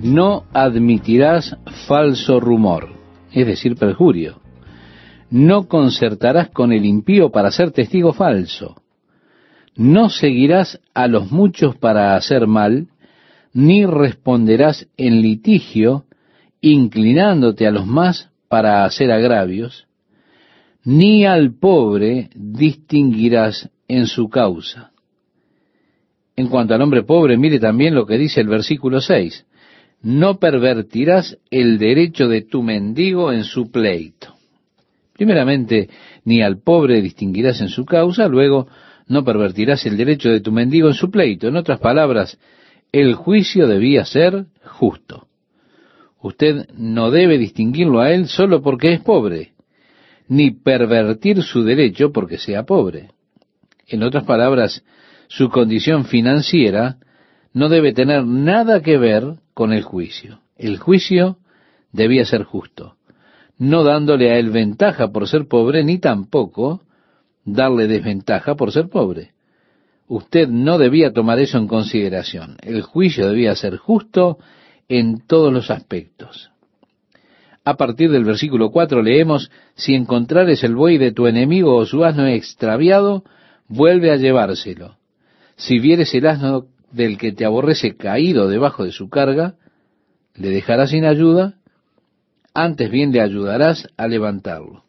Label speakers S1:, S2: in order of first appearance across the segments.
S1: No admitirás falso rumor, es decir, perjurio. No concertarás con el impío para ser testigo falso. No seguirás a los muchos para hacer mal, ni responderás en litigio, inclinándote a los más para hacer agravios, ni al pobre distinguirás en su causa. En cuanto al hombre pobre, mire también lo que dice el versículo 6. No pervertirás el derecho de tu mendigo en su pleito. Primeramente, ni al pobre distinguirás en su causa, luego no pervertirás el derecho de tu mendigo en su pleito. En otras palabras, el juicio debía ser justo. Usted no debe distinguirlo a él solo porque es pobre, ni pervertir su derecho porque sea pobre. En otras palabras, su condición financiera no debe tener nada que ver con el juicio. El juicio debía ser justo, no dándole a él ventaja por ser pobre, ni tampoco darle desventaja por ser pobre. Usted no debía tomar eso en consideración. El juicio debía ser justo en todos los aspectos. A partir del versículo 4 leemos, si encontrares el buey de tu enemigo o su asno extraviado, vuelve a llevárselo. Si vieres el asno del que te aborrece caído debajo de su carga, ¿le dejarás sin ayuda? Antes bien le ayudarás a levantarlo.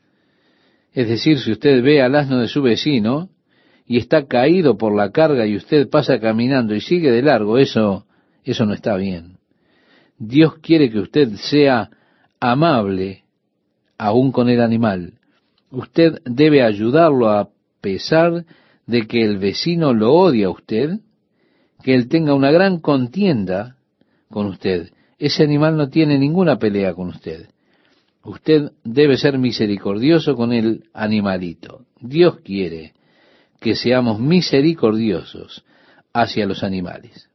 S1: Es decir, si usted ve al asno de su vecino y está caído por la carga y usted pasa caminando y sigue de largo, eso no está bien. Dios quiere que usted sea amable aún con el animal. Usted debe ayudarlo a pesar de que el vecino lo odia a usted, que él tenga una gran contienda con usted. Ese animal no tiene ninguna pelea con usted. Usted debe ser misericordioso con el animalito. Dios quiere que seamos misericordiosos hacia los animales.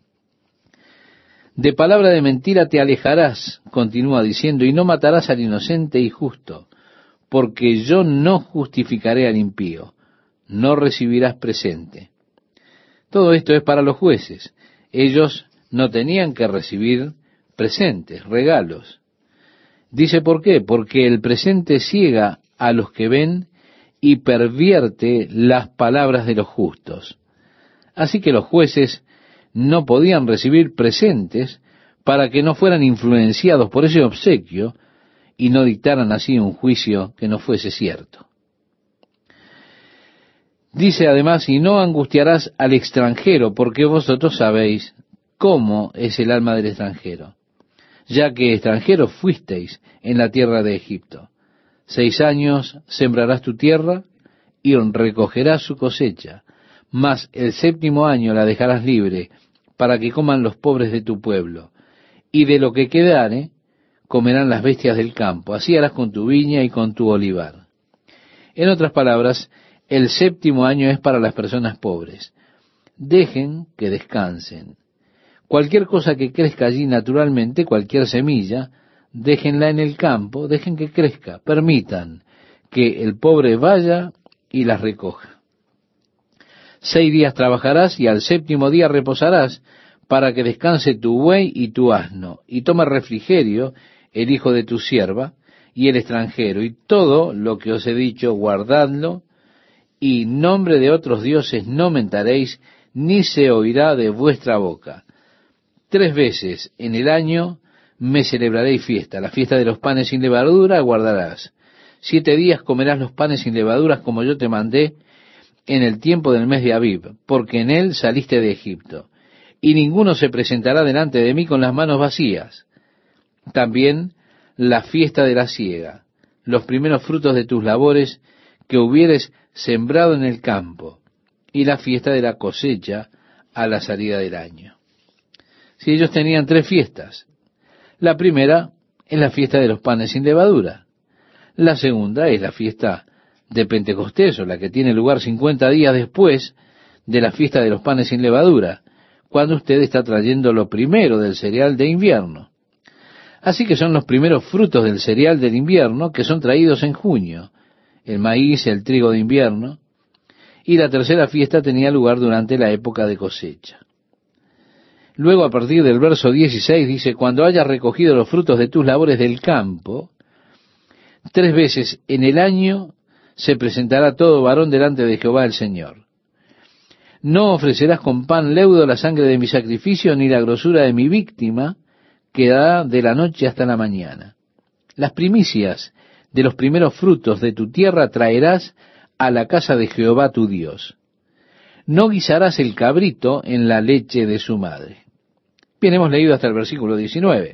S1: De palabra de mentira te alejarás, continúa diciendo, y no matarás al inocente y justo, porque yo no justificaré al impío, no recibirás presente. Todo esto es para los jueces. Ellos no tenían que recibir presentes, regalos. Dice ¿por qué? Porque el presente ciega a los que ven y pervierte las palabras de los justos. Así que los jueces no podían recibir presentes para que no fueran influenciados por ese obsequio y no dictaran así un juicio que no fuese cierto. Dice además, y no angustiarás al extranjero, porque vosotros sabéis cómo es el alma del extranjero, ya que extranjeros fuisteis en la tierra de Egipto. 6 años sembrarás tu tierra y recogerás su cosecha, mas el 7º año la dejarás libre, para que coman los pobres de tu pueblo, y de lo que quedare comerán las bestias del campo. Así harás con tu viña y con tu olivar. En otras palabras, el 7º año es para las personas pobres. Dejen que descansen. Cualquier cosa que crezca allí naturalmente, cualquier semilla, déjenla en el campo, dejen que crezca, permitan que el pobre vaya y las recoja. 6 días trabajarás y al 7º día reposarás, para que descanse tu buey y tu asno, y tome refrigerio el hijo de tu sierva y el extranjero, y todo lo que os he dicho, guardadlo, y nombre de otros dioses no mentaréis, ni se oirá de vuestra boca. 3 veces en el año me celebraréis fiesta. La fiesta de los panes sin levadura guardarás. 7 días comerás los panes sin levaduras como yo te mandé en el tiempo del mes de Abib, porque en él saliste de Egipto. Y ninguno se presentará delante de mí con las manos vacías. También la fiesta de la siega, los primeros frutos de tus labores que hubieres sembrado en el campo, y la fiesta de la cosecha a la salida del año. Si ellos tenían 3 fiestas, la primera es la fiesta de los panes sin levadura, la segunda es la fiesta de Pentecostés, o la que tiene lugar 50 días después de la fiesta de los panes sin levadura, cuando usted está trayendo lo primero del cereal de invierno. Así que son los primeros frutos del cereal del invierno que son traídos en junio, el maíz, el trigo de invierno, y la tercera fiesta tenía lugar durante la época de cosecha. Luego, a partir del verso 16, dice, cuando hayas recogido los frutos de tus labores del campo, 3 veces en el año se presentará todo varón delante de Jehová el Señor. No ofrecerás con pan leudo la sangre de mi sacrificio, ni la grosura de mi víctima, que da de la noche hasta la mañana. Las primicias de los primeros frutos de tu tierra traerás a la casa de Jehová tu Dios. No guisarás el cabrito en la leche de su madre. Bien, hemos leído hasta el versículo 19.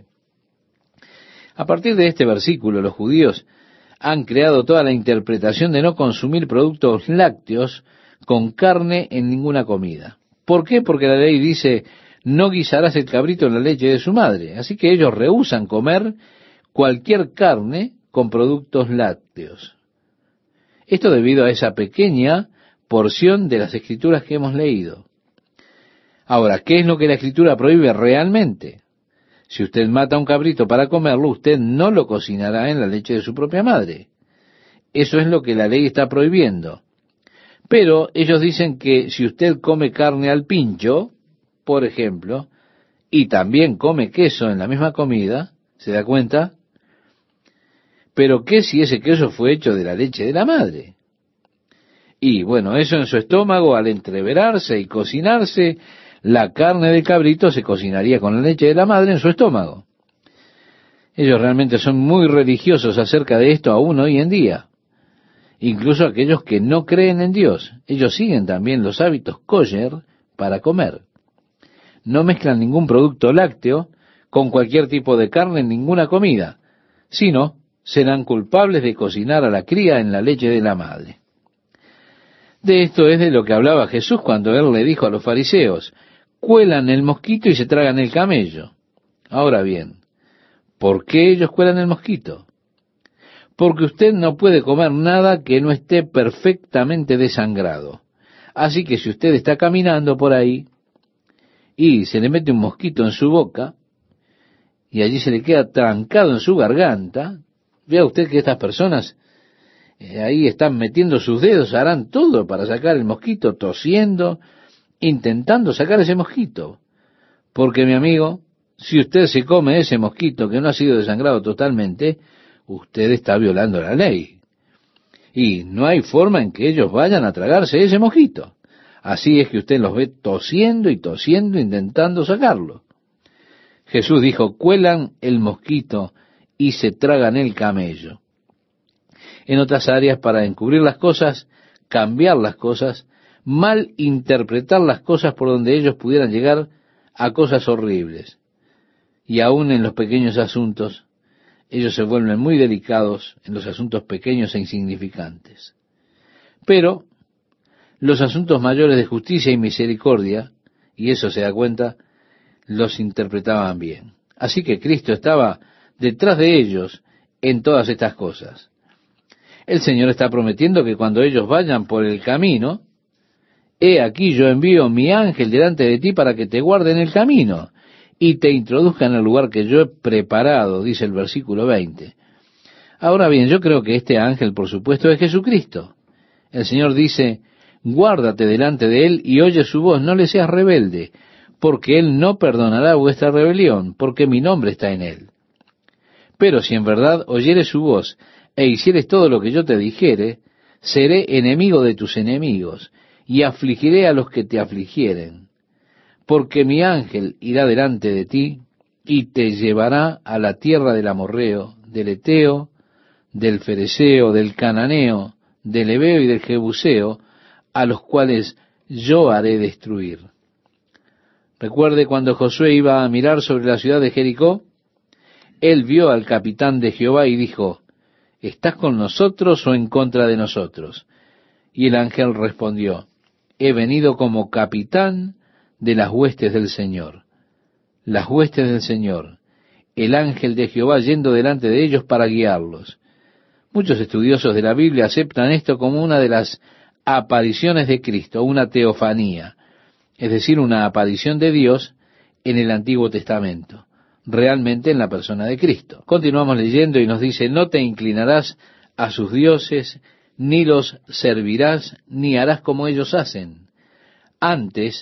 S1: A partir de este versículo, los judíos han creado toda la interpretación de no consumir productos lácteos con carne en ninguna comida. ¿Por qué? Porque la ley dice, no guisarás el cabrito en la leche de su madre. Así que ellos rehúsan comer cualquier carne con productos lácteos. Esto debido a esa pequeña porción de las Escrituras que hemos leído. Ahora, ¿qué es lo que la Escritura prohíbe realmente? Si usted mata a un cabrito para comerlo, usted no lo cocinará en la leche de su propia madre. Eso es lo que la ley está prohibiendo. Pero ellos dicen que si usted come carne al pincho, por ejemplo, y también come queso en la misma comida, ¿se da cuenta? Pero ¿qué si ese queso fue hecho de la leche de la madre? Y bueno, eso en su estómago, al entreverarse y cocinarse, la carne del cabrito se cocinaría con la leche de la madre en su estómago. Ellos realmente son muy religiosos acerca de esto aún hoy en día. Incluso aquellos que no creen en Dios, ellos siguen también los hábitos kosher para comer. No mezclan ningún producto lácteo con cualquier tipo de carne en ninguna comida, sino serán culpables de cocinar a la cría en la leche de la madre. De esto es de lo que hablaba Jesús cuando él le dijo a los fariseos, cuelan el mosquito y se tragan el camello. Ahora bien, ¿por qué ellos cuelan el mosquito? Porque usted no puede comer nada que no esté perfectamente desangrado. Así que si usted está caminando por ahí y se le mete un mosquito en su boca y allí se le queda trancado en su garganta, vea usted que estas personas ahí están metiendo sus dedos, harán todo para sacar el mosquito, tosiendo, intentando sacar ese mosquito. Porque, mi amigo, si usted se come ese mosquito que no ha sido desangrado totalmente, usted está violando la ley. Y no hay forma en que ellos vayan a tragarse ese mosquito. Así es que usted los ve tosiendo y tosiendo, intentando sacarlo. Jesús dijo, cuelan el mosquito y se tragan el camello. En otras áreas, para encubrir las cosas, cambiar las cosas, mal interpretar las cosas por donde ellos pudieran llegar a cosas horribles. Y aún en los pequeños asuntos, ellos se vuelven muy delicados en los asuntos pequeños e insignificantes. Pero los asuntos mayores de justicia y misericordia, y eso se da cuenta, los interpretaban bien. Así que Cristo estaba detrás de ellos en todas estas cosas. El Señor está prometiendo que cuando ellos vayan por el camino, he aquí yo envío mi ángel delante de ti para que te guarde en el camino y te introduzca en el lugar que yo he preparado, dice el versículo 20. Ahora bien, yo creo que este ángel, por supuesto, es Jesucristo. El Señor dice, guárdate delante de él y oye su voz, no le seas rebelde, porque él no perdonará vuestra rebelión, porque mi nombre está en él. Pero si en verdad oyeres su voz e hicieres todo lo que yo te dijere, seré enemigo de tus enemigos, y afligiré a los que te afligieren. Porque mi ángel irá delante de ti, y te llevará a la tierra del amorreo, del eteo, del fereceo, del cananeo, del heveo y del jebuseo, a los cuales yo haré destruir. Recuerde cuando Josué iba a mirar sobre la ciudad de Jericó, él vio al capitán de Jehová y dijo, ¿estás con nosotros o en contra de nosotros? Y el ángel respondió, he venido como capitán de las huestes del Señor. Las huestes del Señor, el ángel de Jehová yendo delante de ellos para guiarlos. Muchos estudiosos de la Biblia aceptan esto como una de las apariciones de Cristo, una teofanía, es decir, una aparición de Dios en el Antiguo Testamento, realmente en la persona de Cristo. Continuamos leyendo y nos dice, no te inclinarás a sus dioses, ni los servirás, ni harás como ellos hacen. Antes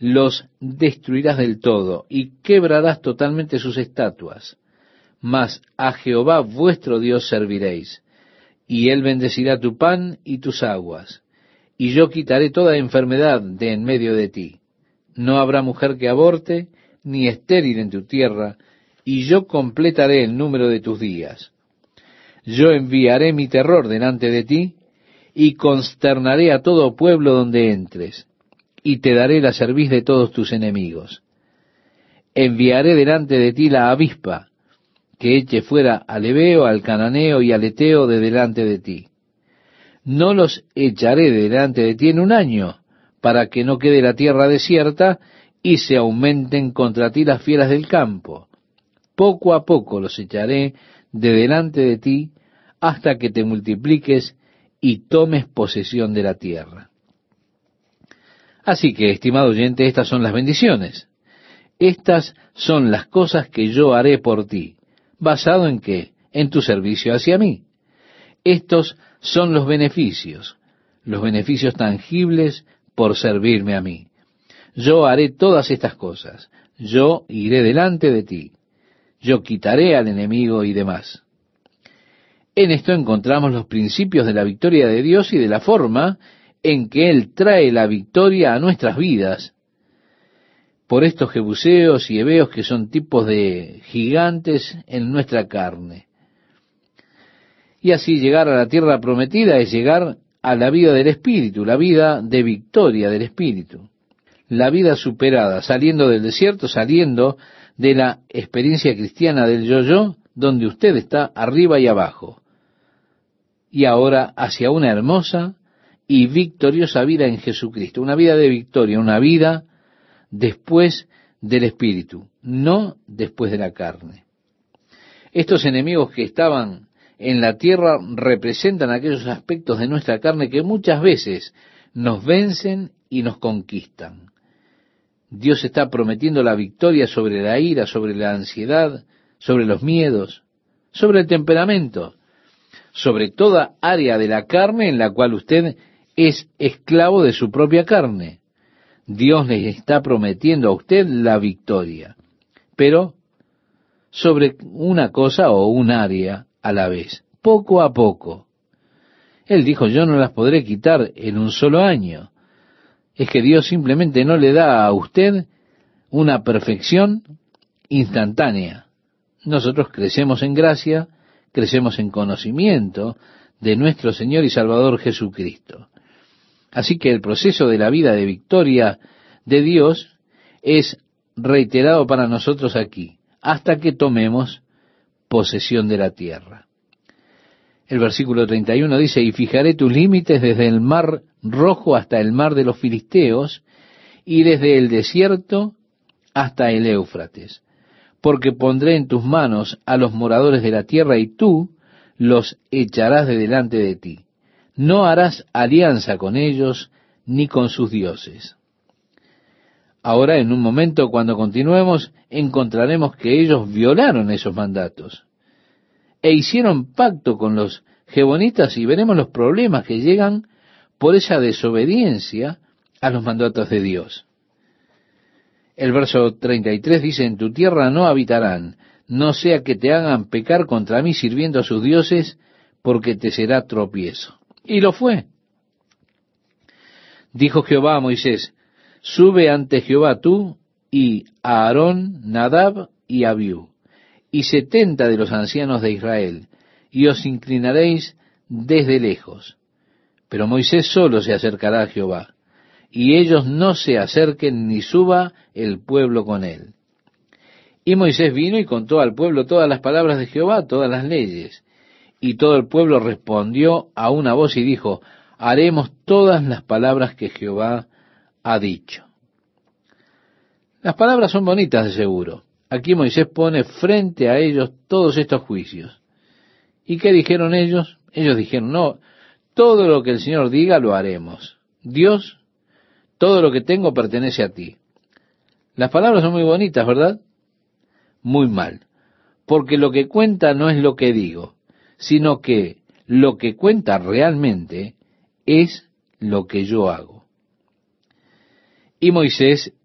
S1: los destruirás del todo y quebrarás totalmente sus estatuas. Mas a Jehová vuestro Dios serviréis, y él bendecirá tu pan y tus aguas, y yo quitaré toda enfermedad de en medio de ti. No habrá mujer que aborte, ni estéril en tu tierra, y yo completaré el número de tus días. Yo enviaré mi terror delante de ti, y consternaré a todo pueblo donde entres, y te daré la cerviz de todos tus enemigos. Enviaré delante de ti la avispa, que eche fuera al heveo, al cananeo y al eteo de delante de ti. No los echaré de delante de ti en un año, para que no quede la tierra desierta, y se aumenten contra ti las fieras del campo. Poco a poco los echaré de delante de ti, hasta que te multipliques y tomes posesión de la tierra. Así que, estimado oyente, estas son las bendiciones. Estas son las cosas que yo haré por ti. ¿Basado en qué? En tu servicio hacia mí. Estos son los beneficios tangibles por servirme a mí. Yo haré todas estas cosas. Yo iré delante de ti. Yo quitaré al enemigo y demás. En esto encontramos los principios de la victoria de Dios y de la forma en que Él trae la victoria a nuestras vidas por estos jebuseos y heveos que son tipos de gigantes en nuestra carne. Y así llegar a la tierra prometida es llegar a la vida del Espíritu, la vida de victoria del Espíritu, la vida superada, saliendo del desierto, saliendo de la experiencia cristiana del yo-yo, donde usted está arriba y abajo, y ahora hacia una hermosa y victoriosa vida en Jesucristo, una vida de victoria, una vida después del Espíritu, no después de la carne. Estos enemigos que estaban en la tierra representan aquellos aspectos de nuestra carne que muchas veces nos vencen y nos conquistan. Dios está prometiendo la victoria sobre la ira, sobre la ansiedad, sobre los miedos, sobre el temperamento, sobre toda área de la carne en la cual usted es esclavo de su propia carne. Dios le está prometiendo a usted la victoria, pero sobre una cosa o un área a la vez, poco a poco. Él dijo, yo no las podré quitar en un solo año. Es que Dios simplemente no le da a usted una perfección instantánea. Nosotros crecemos en gracia, crecemos en conocimiento de nuestro Señor y Salvador Jesucristo. Así que el proceso de la vida de victoria de Dios es reiterado para nosotros aquí, hasta que tomemos posesión de la tierra. El versículo 31 dice, y fijaré tus límites desde el mar Rojo hasta el mar de los Filisteos, y desde el desierto hasta el Éufrates, porque pondré en tus manos a los moradores de la tierra, y tú los echarás de delante de ti. No harás alianza con ellos ni con sus dioses. Ahora, en un momento, cuando continuemos, encontraremos que ellos violaron esos mandatos e hicieron pacto con los Gebonitas, y veremos los problemas que llegan por esa desobediencia a los mandatos de Dios. El verso 33 dice, en tu tierra no habitarán, no sea que te hagan pecar contra mí sirviendo a sus dioses, porque te será tropiezo. Y lo fue. Dijo Jehová a Moisés, sube ante Jehová tú y Aarón, Nadab y Abiú, y 70 de los ancianos de Israel, y os inclinaréis desde lejos. Pero Moisés solo se acercará a Jehová, y ellos no se acerquen ni suba el pueblo con él. Y Moisés vino y contó al pueblo todas las palabras de Jehová, todas las leyes. Y todo el pueblo respondió a una voz y dijo, haremos todas las palabras que Jehová ha dicho. Las palabras son bonitas de seguro. Aquí Moisés pone frente a ellos todos estos juicios. ¿Y qué dijeron ellos? Ellos dijeron, no, todo lo que el Señor diga lo haremos. Dios, todo lo que tengo pertenece a ti. Las palabras son muy bonitas, ¿verdad? Muy mal. Porque lo que cuenta no es lo que digo, sino que lo que cuenta realmente es lo que yo hago. Y Moisés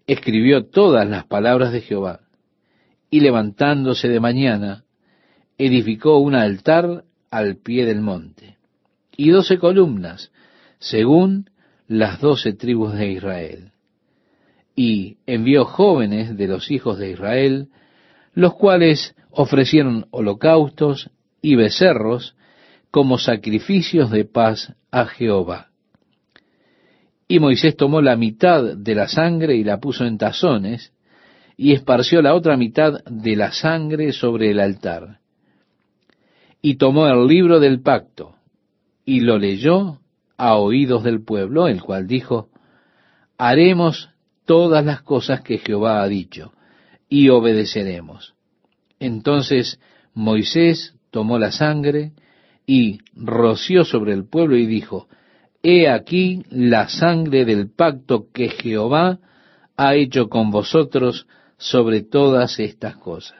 S1: escribió todas las palabras de Jehová, y levantándose de mañana, edificó un altar al pie del monte, y 12 columnas, según las 12 tribus de Israel. Y envió jóvenes de los hijos de Israel, los cuales ofrecieron holocaustos y becerros como sacrificios de paz a Jehová. Y Moisés tomó la mitad de la sangre y la puso en tazones, y esparció la otra mitad de la sangre sobre el altar. Y tomó el libro del pacto, y lo leyó a oídos del pueblo, el cual dijo: haremos todas las cosas que Jehová ha dicho, y obedeceremos. Entonces Moisés tomó la sangre y roció sobre el pueblo y dijo: he aquí la sangre del pacto que Jehová ha hecho con vosotros sobre todas estas cosas.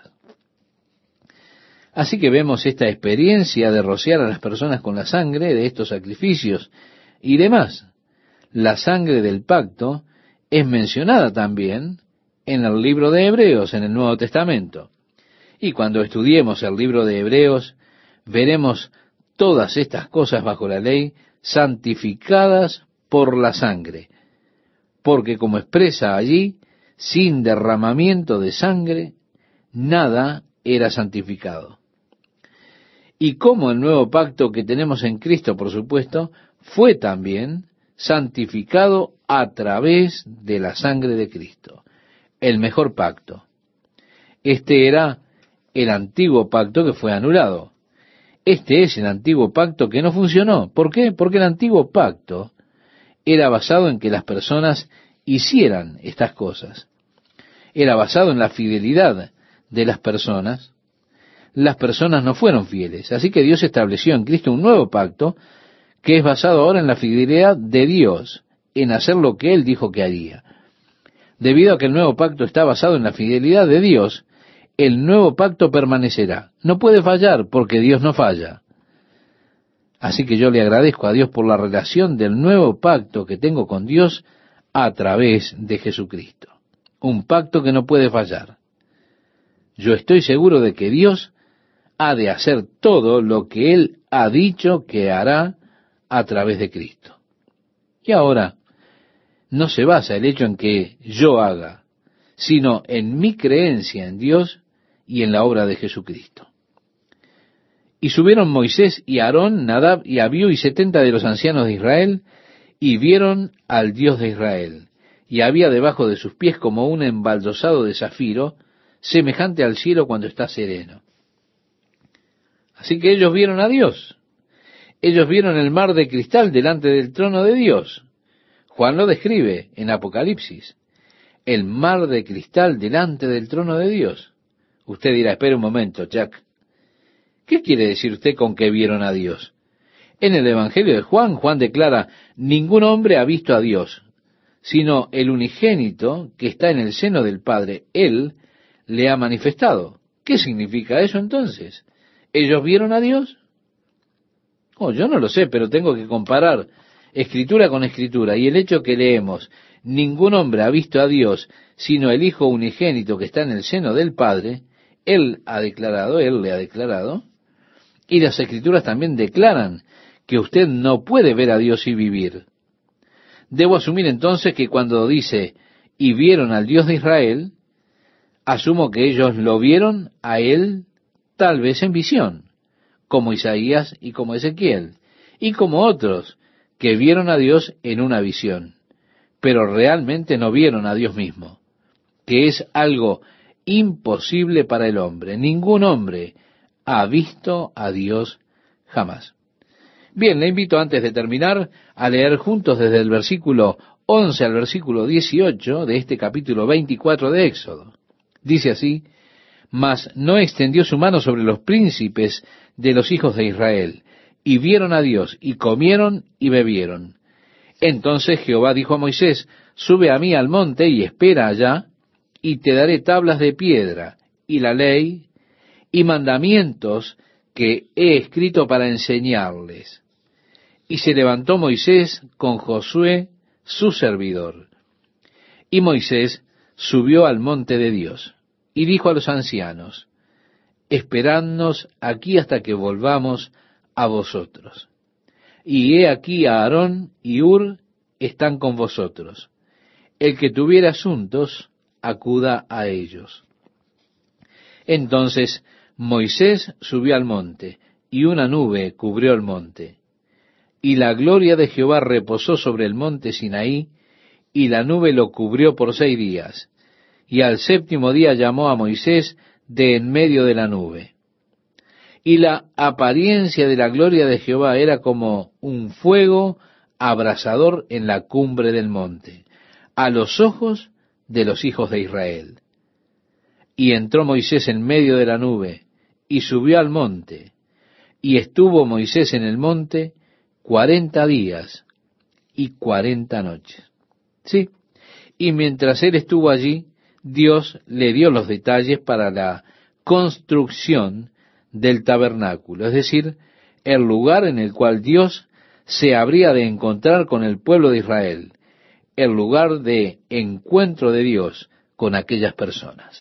S1: Así que vemos esta experiencia de rociar a las personas con la sangre de estos sacrificios y demás. La sangre del pacto es mencionada también en el libro de Hebreos, en el Nuevo Testamento. Y cuando estudiemos el libro de Hebreos, veremos todas estas cosas bajo la ley santificadas por la sangre. Porque como expresa allí, sin derramamiento de sangre, nada era santificado. Y como el nuevo pacto que tenemos en Cristo, por supuesto, fue también santificado a través de la sangre de Cristo. El mejor pacto. Este era el antiguo pacto que fue anulado. Este es el antiguo pacto que no funcionó. ¿Por qué? Porque el antiguo pacto era basado en que las personas hicieran estas cosas. Era basado en la fidelidad de las personas. Las personas no fueron fieles. Así que Dios estableció en Cristo un nuevo pacto que es basado ahora en la fidelidad de Dios, en hacer lo que Él dijo que haría. Debido a que el nuevo pacto está basado en la fidelidad de Dios, el nuevo pacto permanecerá. No puede fallar porque Dios no falla. Así que yo le agradezco a Dios por la relación del nuevo pacto que tengo con Dios a través de Jesucristo. Un pacto que no puede fallar. Yo estoy seguro de que Dios ha de hacer todo lo que Él ha dicho que hará a través de Cristo. Y ahora, no se basa el hecho en que yo haga, sino en mi creencia en Dios y en la obra de Jesucristo. Y subieron Moisés y Aarón, Nadab y Abiú y 70 de los ancianos de Israel, y vieron al Dios de Israel. Y había debajo de sus pies como un embaldosado de zafiro, semejante al cielo cuando está sereno. Así que ellos vieron a Dios. Ellos vieron el mar de cristal delante del trono de Dios. Juan lo describe en Apocalipsis. El mar de cristal delante del trono de Dios. Usted dirá: espere un momento, Jack. ¿Qué quiere decir usted con que vieron a Dios? En el Evangelio de Juan, Juan declara: ningún hombre ha visto a Dios, sino el unigénito que está en el seno del Padre. Él le ha manifestado. ¿Qué significa eso entonces? ¿Ellos vieron a Dios? Oh, yo no lo sé, pero tengo que comparar escritura con escritura. Y el hecho que leemos: ningún hombre ha visto a Dios, sino el Hijo unigénito que está en el seno del Padre, Él le ha declarado, y las escrituras también declaran que usted no puede ver a Dios y vivir. Debo asumir entonces que cuando dice: y vieron al Dios de Israel, asumo que ellos lo vieron a Él tal vez en visión, como Isaías y como Ezequiel, y como otros que vieron a Dios en una visión, pero realmente no vieron a Dios mismo, que es algo imposible para el hombre. Ningún hombre ha visto a Dios jamás. Bien, le invito antes de terminar a leer juntos desde el versículo 11 al versículo 18 de este capítulo 24 de Éxodo. Dice así: mas no extendió su mano sobre los príncipes de los hijos de Israel, y vieron a Dios, y comieron y bebieron. Entonces Jehová dijo a Moisés: sube a mí al monte y espera allá, y te daré tablas de piedra, y la ley, y mandamientos que he escrito para enseñarles. Y se levantó Moisés con Josué, su servidor. Y Moisés subió al monte de Dios y dijo a los ancianos: esperadnos aquí hasta que volvamos a vosotros. Y he aquí a Aarón y Hur están con vosotros. El que tuviere asuntos, acuda a ellos. Entonces Moisés subió al monte, y una nube cubrió el monte. Y la gloria de Jehová reposó sobre el monte Sinaí, y la nube lo cubrió por 6 días. Y al 7º día llamó a Moisés de en medio de la nube. Y la apariencia de la gloria de Jehová era como un fuego abrasador en la cumbre del monte, a los ojos de los hijos de Israel. Y entró Moisés en medio de la nube, y subió al monte, y estuvo Moisés en el monte 40 días y 40 noches. Sí, y mientras él estuvo allí, Dios le dio los detalles para la construcción del tabernáculo, es decir, el lugar en el cual Dios se habría de encontrar con el pueblo de Israel, el lugar de encuentro de Dios con aquellas personas.